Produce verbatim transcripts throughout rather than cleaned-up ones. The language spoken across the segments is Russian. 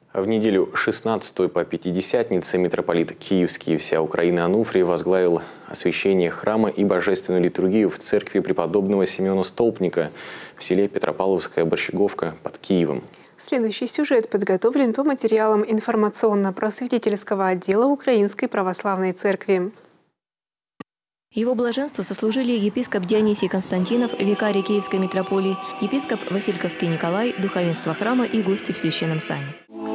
В неделю шестнадцатую по Пятидесятнице митрополит Киевский и вся Украина Ануфрий возглавил освящение храма и божественную литургию в церкви преподобного Симеона Столпника в селе Петропавловская Борщеговка под Киевом. Следующий сюжет подготовлен по материалам информационно-просветительского отдела Украинской Православной Церкви. Его блаженству сослужили епископ Дионисий Константинов, викарий Киевской митрополии, епископ Васильковский Николай, духовенство храма и гости в священном сане.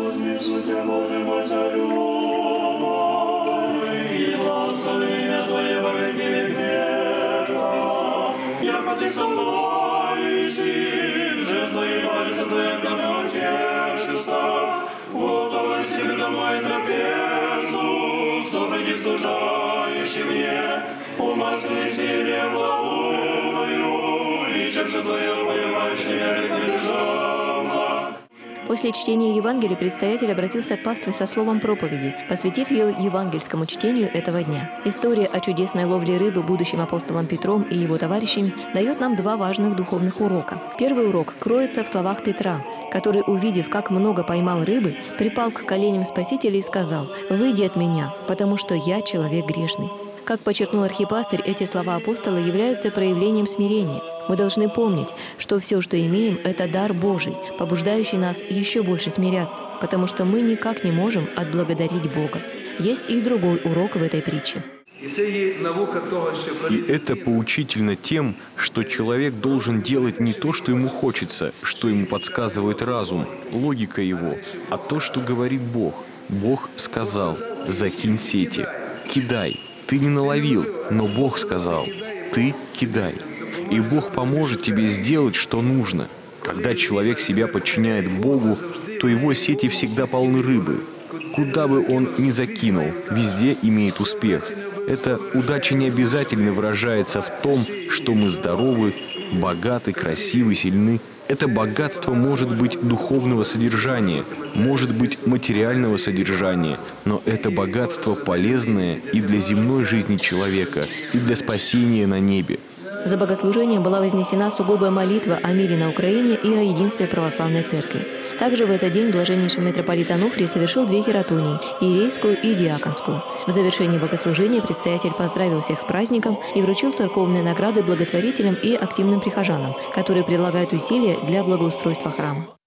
После чтения Евангелия предстоятель обратился к пастве со словом проповеди, посвятив ее евангельскому чтению этого дня. История о чудесной ловле рыбы будущим апостолом Петром и его товарищами дает нам два важных духовных урока. Первый урок кроется в словах Петра, который, увидев, как много поймал рыбы, припал к коленям Спасителя и сказал: «Выйди от меня, потому что я человек грешный». Как подчеркнул архипастырь, эти слова апостола являются проявлением смирения. Мы должны помнить, что все, что имеем, это дар Божий, побуждающий нас еще больше смиряться, потому что мы никак не можем отблагодарить Бога. Есть и другой урок в этой притче. И это поучительно тем, что человек должен делать не то, что ему хочется, что ему подсказывает разум, логика его, а то, что говорит Бог. Бог сказал: «Закинь сети, кидай». Ты не наловил, но Бог сказал: «Ты кидай». И Бог поможет тебе сделать, что нужно. Когда человек себя подчиняет Богу, то его сети всегда полны рыбы. Куда бы он ни закинул, везде имеет успех. Эта удача не обязательно выражается в том, что мы здоровы, богаты, красивы, сильны. Это богатство может быть духовного содержания, может быть материального содержания, но это богатство полезное и для земной жизни человека, и для спасения на небе. За богослужением была вознесена сугубая молитва о мире на Украине и о единстве православной церкви. Также в этот день блаженнейший митрополит Ануфрий совершил две хератонии – иерейскую и диаконскую. В завершении богослужения предстоятель поздравил всех с праздником и вручил церковные награды благотворителям и активным прихожанам, которые прилагают усилия для благоустройства храма.